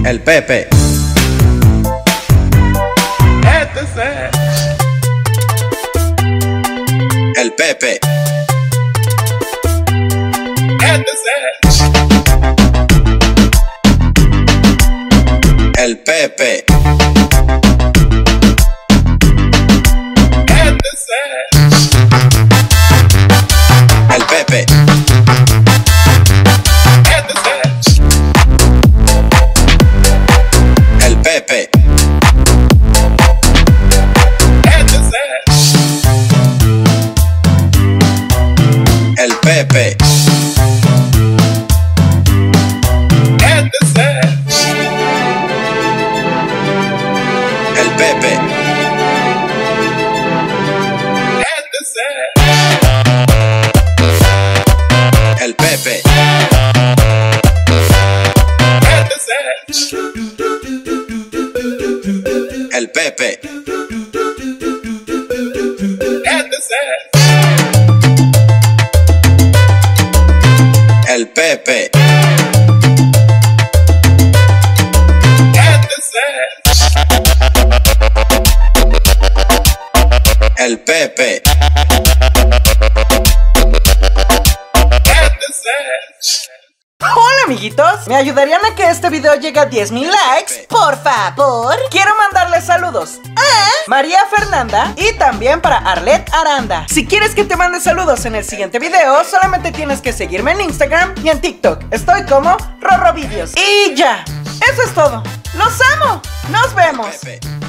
El Pepe. El Pepe. El Pepe. El Pepe. El Pepe. El Pepe. El Pepe. El Pepe. El Pepe. El Pepe. El Pepe. Hola amiguitos, ¿me ayudarían a que este video llegue a 10,000 likes? Por favor. Quiero mandarles saludos a María Fernanda y también para Arlet Aranda. Si quieres que te mande saludos en el siguiente video, solamente tienes que seguirme en Instagram y en TikTok. Estoy como Rorro Videos. Y ya, eso es todo. ¡Los amo! ¡Nos vemos!